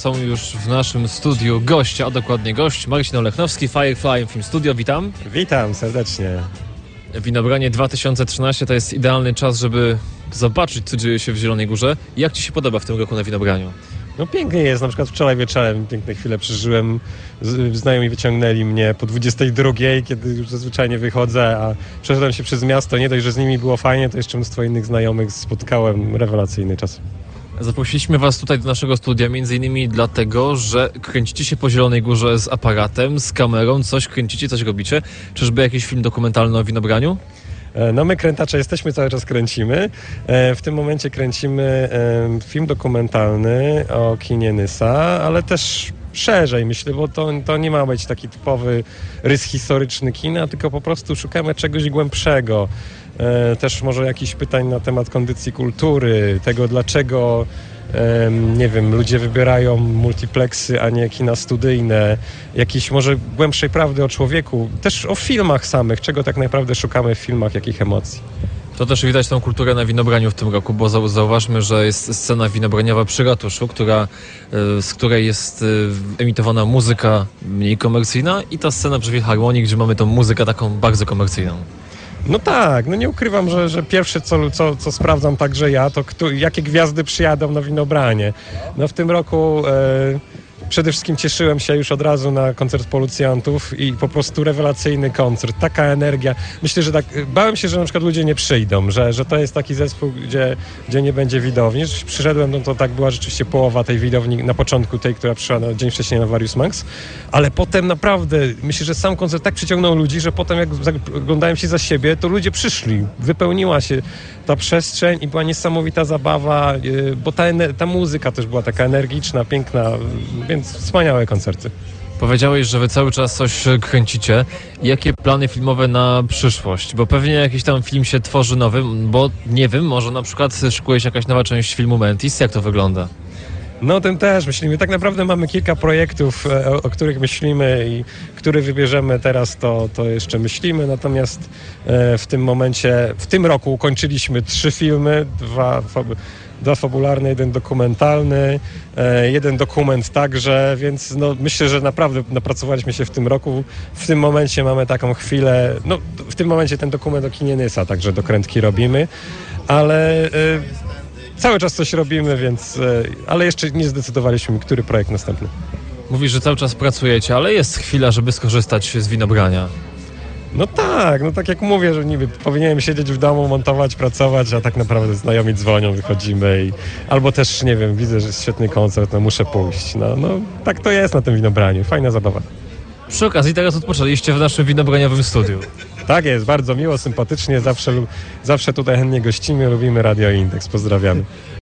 Są już w naszym studiu goście, a dokładnie gość Marcin Olechnowski, Firefly Film Studio. Witam. Witam serdecznie. Winobranie 2013 to jest idealny czas, żeby zobaczyć, co dzieje się w Zielonej Górze. Jak Ci się podoba w tym roku na winobraniu? No pięknie jest, na przykład wczoraj wieczorem piękne chwile przeżyłem. Znajomi wyciągnęli mnie po 22, kiedy już zazwyczaj nie wychodzę, a przeszedłem się przez miasto. Nie dość, że z nimi było fajnie, to jeszcze mnóstwo innych znajomych spotkałem. Rewelacyjny czas. Zaprosiliśmy Was tutaj do naszego studia m.in. dlatego, że kręcicie się po Zielonej Górze z aparatem, z kamerą, coś kręcicie, coś robicie. Czyżby jakiś film dokumentalny o winobraniu? No my krętacze jesteśmy, cały czas kręcimy. W tym momencie kręcimy film dokumentalny o kinie Nysa, ale też szerzej myślę, bo to nie ma być taki typowy rys historyczny kina, tylko po prostu szukamy czegoś głębszego. Też może jakichś pytań na temat kondycji kultury, tego dlaczego nie wiem, ludzie wybierają multiplexy, a nie kina studyjne, jakiejś może głębszej prawdy o człowieku, też o filmach samych, czego tak naprawdę szukamy w filmach, jakich emocji. To też widać tą kulturę na winobraniu w tym roku, bo zauważmy, że jest scena winobraniowa przy ratuszu, z której jest emitowana muzyka mniej komercyjna, i ta scena przy Filharmonii, gdzie mamy tą muzykę taką bardzo komercyjną. No tak, no nie ukrywam, że pierwsze co sprawdzam także ja, to jakie gwiazdy przyjadą na winobranie. No w tym roku przede wszystkim cieszyłem się już od razu na koncert Policjantów i po prostu rewelacyjny koncert, taka energia. Myślę, że tak, bałem się, że na przykład ludzie nie przyjdą, że to jest taki zespół, gdzie nie będzie widowni. Przyszedłem, no to tak była rzeczywiście połowa tej widowni na początku, tej, która przyszła na dzień wcześniej na Various Max, ale potem naprawdę, myślę, że sam koncert tak przyciągnął ludzi, że potem jak oglądałem się za siebie, to ludzie przyszli, wypełniła się ta przestrzeń i była niesamowita zabawa, bo ta muzyka też była taka energiczna, piękna, więc wspaniałe koncerty. Powiedziałeś, że wy cały czas coś kręcicie. Jakie plany filmowe na przyszłość? Bo pewnie jakiś tam film się tworzy nowy, bo nie wiem, może na przykład szykuje się jakaś nowa część filmu Mantis. Jak to wygląda? No o tym też myślimy. Tak naprawdę mamy kilka projektów, o których myślimy i który wybierzemy teraz, to jeszcze myślimy. Natomiast w tym momencie, w tym roku ukończyliśmy 3 filmy, dwa fabularne, jeden dokumentalny, jeden dokument także, więc no, myślę, że naprawdę napracowaliśmy się w tym roku. W tym momencie mamy taką chwilę, no w tym momencie ten dokument o kinie Nysa, także dokrętki robimy, ale cały czas coś robimy, więc, ale jeszcze nie zdecydowaliśmy, który projekt następny. Mówisz, że cały czas pracujecie, ale jest chwila, żeby skorzystać z winobrania. No tak jak mówię, że niby powinienem siedzieć w domu, montować, pracować, a tak naprawdę znajomi dzwonią, wychodzimy albo też, nie wiem, widzę, że jest świetny koncert, no muszę pójść. No tak to jest na tym winobraniu, fajna zabawa. Przy okazji teraz odpoczęliście w naszym winobraniowym studiu. Tak jest, bardzo miło, sympatycznie, zawsze tutaj chętnie gościmy, lubimy Radio Indeks, pozdrawiamy.